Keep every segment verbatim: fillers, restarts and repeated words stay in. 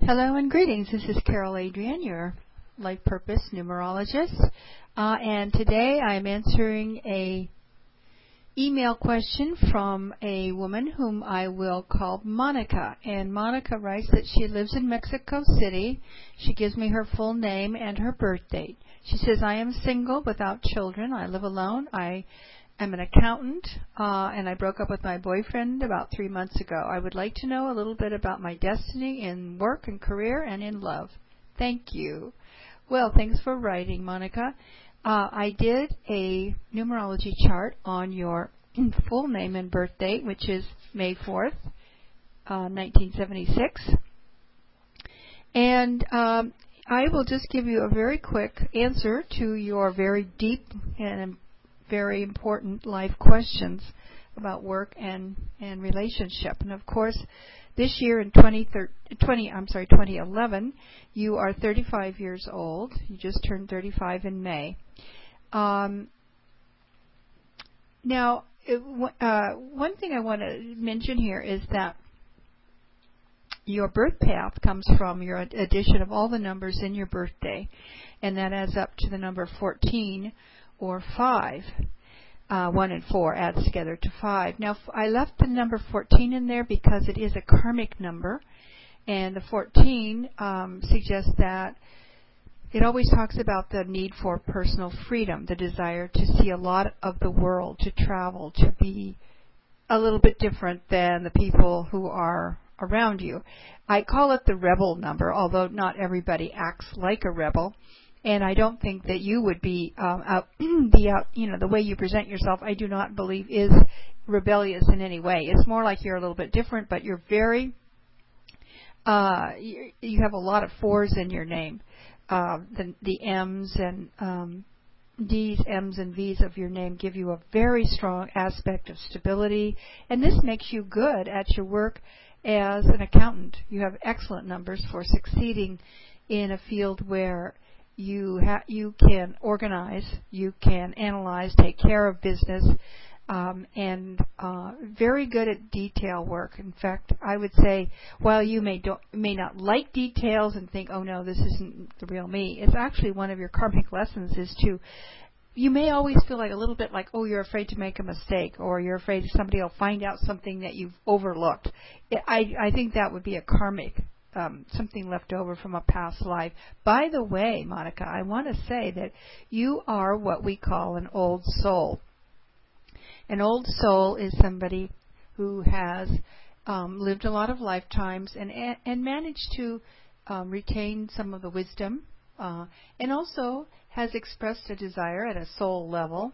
Hello and greetings. This is Carol Adrian, your life purpose numerologist. Uh, and today I'm answering a email question from a woman whom I will call Monica. And Monica writes that she lives in Mexico City. She gives me her full name and her birth date. She says, I am single without children. I live alone. I I'm an accountant, uh, and I broke up with my boyfriend about three months ago. I would like to know a little bit about my destiny in work and career and in love. Thank you. Well, thanks for writing, Monica. Uh, I did a numerology chart on your full name and birth date, which is May fourth, uh, nineteen seventy-six. And um, I will just give you a very quick answer to your very deep and very important life questions about work and, and relationship. And of course, this year in twenty, twenty, I'm sorry, twenty eleven, you are thirty-five years old. You just turned thirty-five in May. Um, now, it, uh, one thing I want to mention here is that your birth path comes from your addition of all the numbers in your birthday, and that adds up to the number fourteen or five. Uh, one and four adds together to five. Now, I left the number fourteen in there because it is a karmic number, and the fourteen um, suggests that it always talks about the need for personal freedom, the desire to see a lot of the world, to travel, to be a little bit different than the people who are around you. I call it the rebel number, although not everybody acts like a rebel. And I don't think that you would be um, out, the out, you know, the way you present yourself, I do not believe is rebellious in any way. It's more like you're a little bit different, but you're very, uh, you, you have a lot of fours in your name. Uh, the, the M's and um, D's, M's, and V's of your name give you a very strong aspect of stability, and this makes you good at your work as an accountant. You have excellent numbers for succeeding in a field where You ha- you can organize, you can analyze, take care of business, um, and uh, very good at detail work. In fact, I would say, while you may do- may not like details and think, oh no, this isn't the real me, it's actually one of your karmic lessons is to, you may always feel like a little bit like, oh, you're afraid to make a mistake, or you're afraid somebody will find out something that you've overlooked. I, I think that would be a karmic Um, something left over from a past life. By the way, Monica, I want to say that you are what we call an old soul. An old soul is somebody who has um, lived a lot of lifetimes and and managed to um, retain some of the wisdom, uh, and also has expressed a desire at a soul level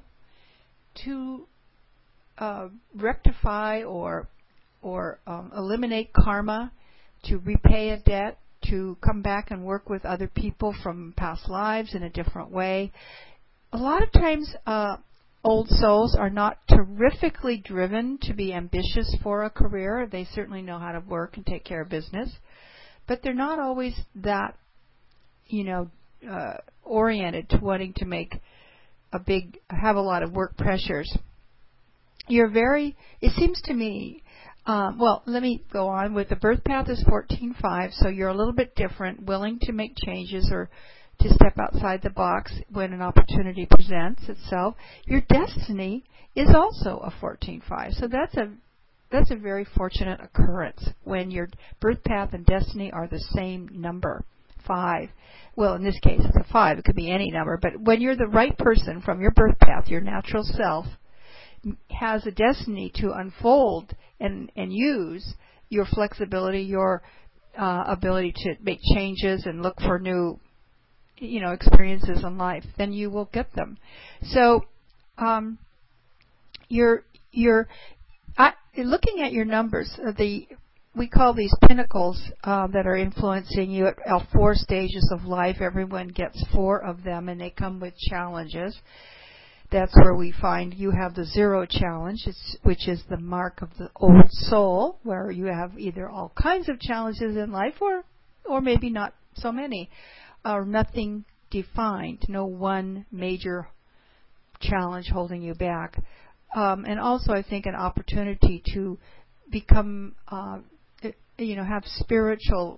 to uh, rectify or or um, eliminate karma, to repay a debt, to come back and work with other people from past lives in a different way. A lot of times, uh, old souls are not terrifically driven to be ambitious for a career. They certainly know how to work and take care of business, but they're not always that, you know, uh, oriented to wanting to make a big, have a lot of work pressures. You're very, it seems to me, Um, well, let me go on with the birth path is fourteen five, so you're a little bit different, willing to make changes or to step outside the box when an opportunity presents itself. Your destiny is also a fourteen five, so that's a that's a very fortunate occurrence when your birth path and destiny are the same number, five. Well, in this case, it's a five. It could be any number, but when you're the right person from your birth path, your natural self has a destiny to unfold and, and use your flexibility, your uh, ability to make changes and look for new, you know, experiences in life, then you will get them. So, um, you're you're I, looking at your numbers. The we call these pinnacles uh, that are influencing you at, at four stages of life. Everyone gets four of them, and they come with challenges. That's where we find you have the zero challenge, which is the mark of the old soul, where you have either all kinds of challenges in life or or maybe not so many, or nothing defined, no one major challenge holding you back. Um, and also, I think, an opportunity to become, uh, you know, have spiritual re-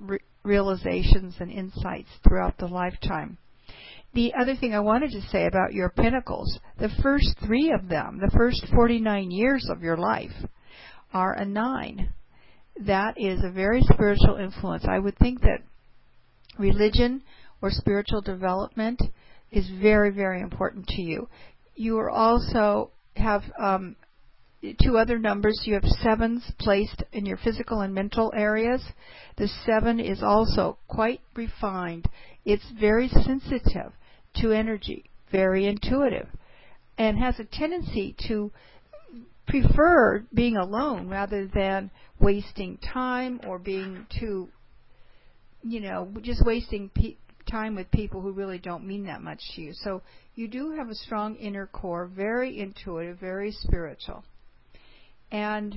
realizations and insights throughout the lifetime. The other thing I wanted to say about your pinnacles, the first three of them, the first forty-nine years of your life, are a nine. That is a very spiritual influence. I would think that religion or spiritual development is very, very important to you. You are also have um, two other numbers. You have sevens placed in your physical and mental areas. The seven is also quite refined. It's very sensitive to energy, very intuitive, and has a tendency to prefer being alone rather than wasting time or being too, you know, just wasting pe- time with people who really don't mean that much to you. So you do have a strong inner core, very intuitive, very spiritual. And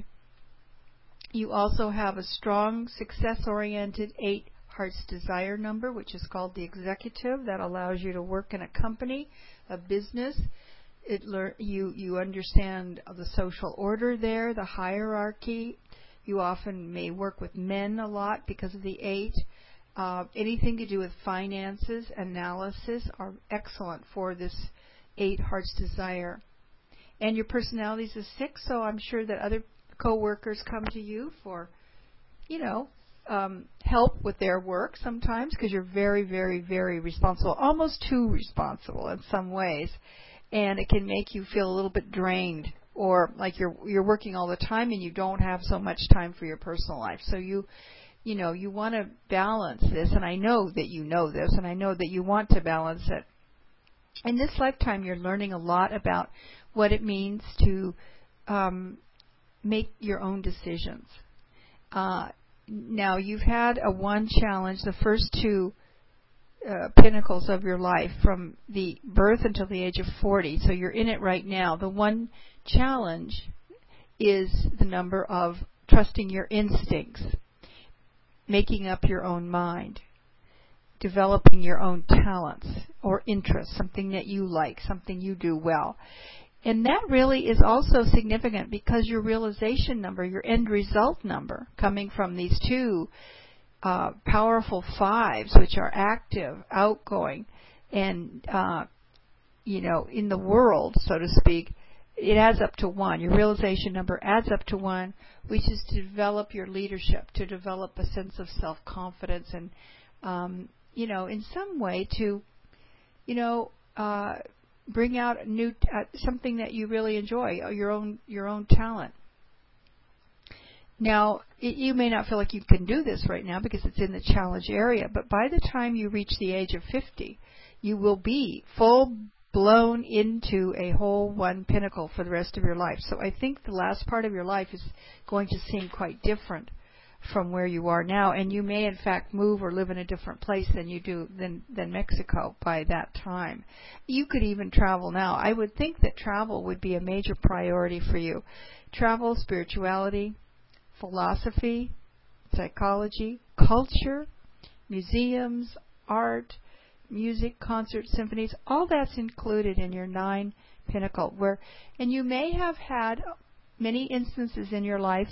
you also have a strong, success-oriented eight Heart's Desire number, which is called the executive. That allows you to work in a company, a business. It lear- you, you understand the social order there, the hierarchy. You often may work with men a lot because of the eight. Uh, anything to do with finances, analysis are excellent for this eight Heart's Desire. And your personality is a six, so I'm sure that other co-workers come to you for, you know, um, help with their work sometimes because you're very, very, very responsible, almost too responsible in some ways. And it can make you feel a little bit drained or like you're you're working all the time and you don't have so much time for your personal life. So you, you know, you want to balance this, and I know that you know this, and I know that you want to balance it. In this lifetime, you're learning a lot about what it means to um, make your own decisions. Uh, now, you've had a one challenge, the first two uh, pinnacles of your life from the birth until the age of forty, so you're in it right now. The one challenge is the number of trusting your instincts, making up your own mind, developing your own talents or interests, something that you like, something you do well. And that really is also significant because your realization number, your end result number, coming from these two uh, powerful fives, which are active, outgoing, and, uh, you know, in the world, so to speak, it adds up to one. Your realization number adds up to one, which is to develop your leadership, to develop a sense of self-confidence and, um, you know, in some way to, you know, uh, bring out new uh, something that you really enjoy, your own your own talent. Now, it, you may not feel like you can do this right now because it's in the challenge area, but by the time you reach the age of fifty, you will be full blown into a whole one pinnacle for the rest of your life. So I think the last part of your life is going to seem quite different from where you are now, and you may in fact move or live in a different place than you do than than Mexico by that time. You could even travel now. I would think that travel would be a major priority for you. Travel, spirituality, philosophy, psychology, culture, museums, art, music, concerts, symphonies, all that's included in your nine pinnacle. Where, and you may have had many instances in your life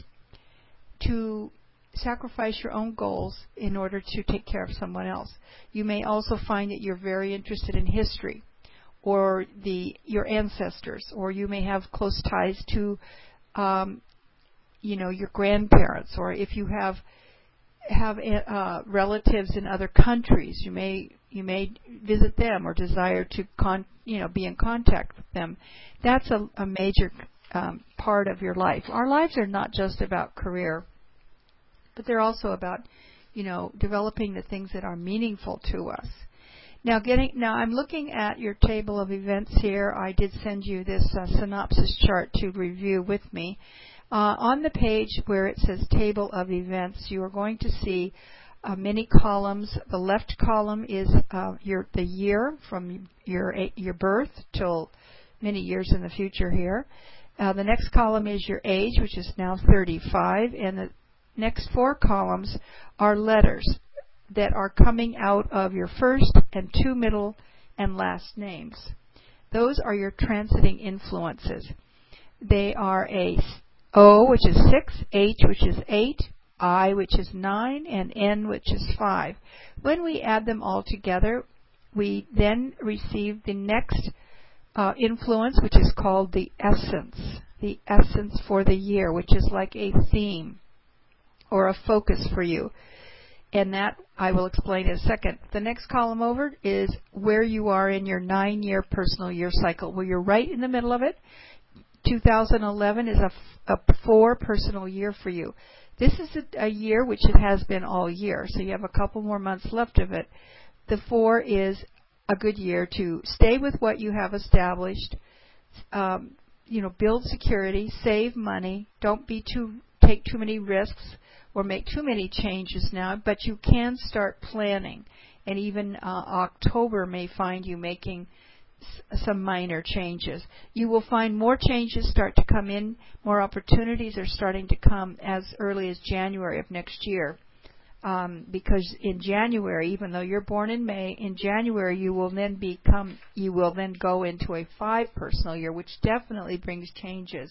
to sacrifice your own goals in order to take care of someone else. You may also find that you're very interested in history or the your ancestors, or you may have close ties to, um, you know, your grandparents, or if you have have uh, relatives in other countries, you may you may visit them or desire to con you know be in contact with them. That's a, a major um, part of your life. Our lives are not just about career, but they're also about, you know, developing the things that are meaningful to us. Now, getting now, I'm looking at your table of events here. I did send you this uh, synopsis chart to review with me. Uh, on the page where it says Table of Events, you are going to see uh, many columns. The left column is uh, your the year from your your birth till many years in the future here. Uh, the next column is your age, which is now thirty-five, and the next four columns are letters that are coming out of your first and two middle and last names. Those are your transiting influences. They are a O, which is six, H, which is eight, I, which is nine, and N, which is five. When we add them all together, we then receive the next uh, influence, which is called the essence. The essence for the year, which is like a theme or a focus for you. And that I will explain in a second. The next column over is where you are in your nine-year personal year cycle, where you're right in the middle of it. two thousand eleven is a, a four personal year for you. This is a, a year which it has been all year, so you have a couple more months left of it. The four is a good year to stay with what you have established, um, you know, build security, save money, don't be too take too many risks or make too many changes now, but you can start planning. And even uh, October may find you making s- some minor changes. You will find more changes start to come in, more opportunities are starting to come as early as January of next year. Um, because in January, even though you're born in May, in January you will then become, you will then go into a five personal year, which definitely brings changes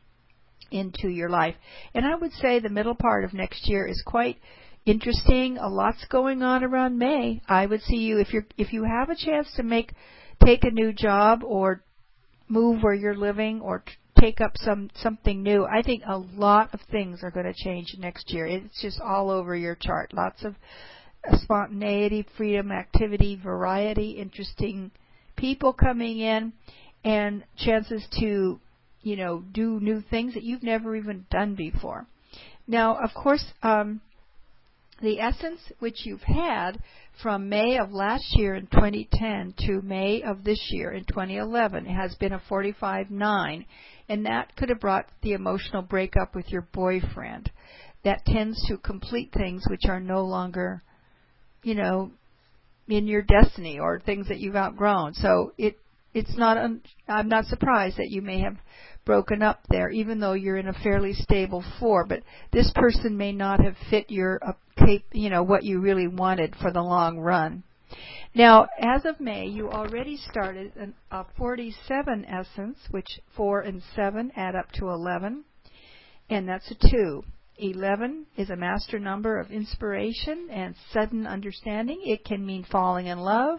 into your life. And I would say the middle part of next year is quite interesting. A lot's going on around May. I would see you, if you're if you have a chance to make take a new job or move where you're living or t- take up some something new, I think a lot of things are going to change next year. It's just all over your chart. Lots of uh, spontaneity, freedom, activity, variety, interesting people coming in, and chances to you know, do new things that you've never even done before. Now, of course, um, the essence which you've had from May of last year in twenty ten to May of this year in twenty eleven has been a forty-five nine, and that could have brought the emotional breakup with your boyfriend. That tends to complete things which are no longer, you know, in your destiny or things that you've outgrown. So it it's not. Un- I'm not surprised that you may have broken up there, even though you're in a fairly stable four. But this person may not have fit your, uh, you know, what you really wanted for the long run. Now, as of May, you already started an, a forty-seven essence, which four and seven add up to eleven, and that's a two. eleven is a master number of inspiration and sudden understanding. It can mean falling in love,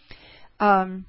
um,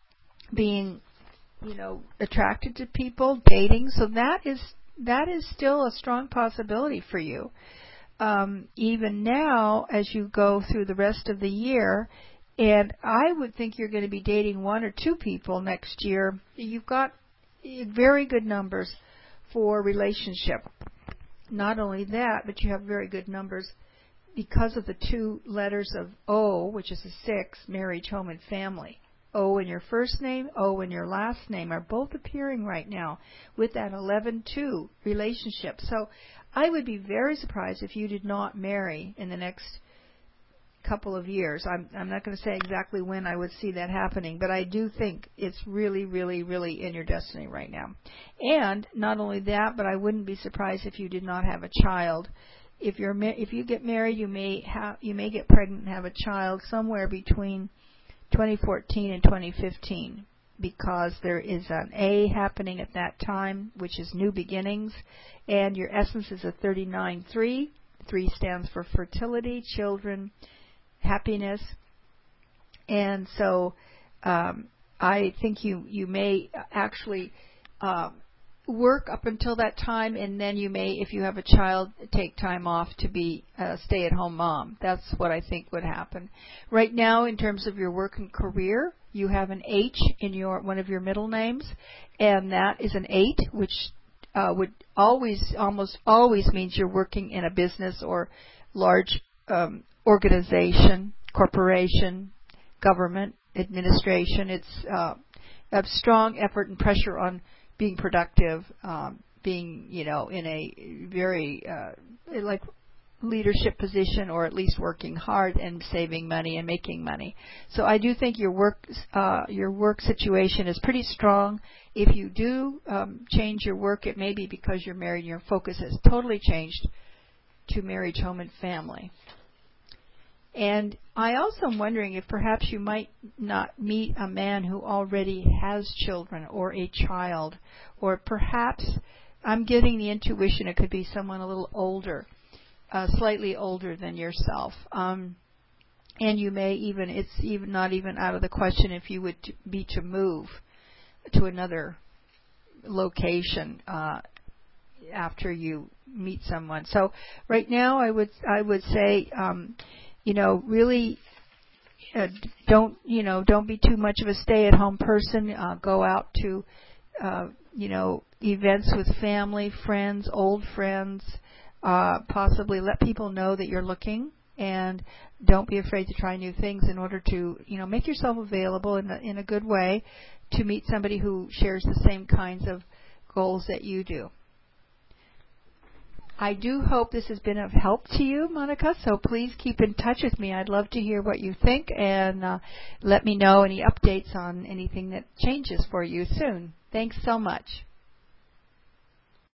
being you know, attracted to people, dating. So that is that is still a strong possibility for you. Um, even now, as you go through the rest of the year, and I would think you're going to be dating one or two people next year. You've got very good numbers for relationship. Not only that, but you have very good numbers because of the two letters of O, which is a six, marriage, home, and family. O in your first name, O in your last name are both appearing right now with that eleven two relationship. So I would be very surprised if you did not marry in the next couple of years. I'm, I'm not going to say exactly when I would see that happening, but I do think it's really, really, really in your destiny right now. And not only that, but I wouldn't be surprised if you did not have a child. If you're if you get married, you may have you may get pregnant and have a child somewhere between twenty fourteen and twenty fifteen, because there is an A happening at that time, which is new beginnings, and your essence is a thirty-nine three. three stands for fertility, children, happiness, and so um, I think you, you may actually um, work up until that time, and then you may, if you have a child, take time off to be a stay-at-home mom. That's what I think would happen. Right now, in terms of your work and career, you have an H in your one of your middle names, and that is an eight, which uh, would always, almost always means you're working in a business or large um, organization, corporation, government, administration. It's uh, a strong effort and pressure on being productive, um, being, you know, in a very, uh, like, leadership position, or at least working hard and saving money and making money. So I do think your work, uh, your work situation is pretty strong. If you do um, change your work, it may be because you're married and your focus has totally changed to marriage, home, and family. And I also am wondering if perhaps you might not meet a man who already has children or a child, or perhaps I'm getting the intuition it could be someone a little older. uh, slightly older than yourself. Um, and you may even, it's even not even out of the question if you would be to move to another location uh, after you meet someone. So right now, I would I would say, um, you know, really uh, don't you know don't be too much of a stay-at-home person. Uh, go out to uh, you know events with family, friends, old friends. Uh, possibly let people know that you're looking, and don't be afraid to try new things in order to you know make yourself available in a, in a good way to meet somebody who shares the same kinds of goals that you do. I do hope this has been of help to you, Monica, so please keep in touch with me. I'd love to hear what you think, and uh, let me know any updates on anything that changes for you soon. Thanks so much.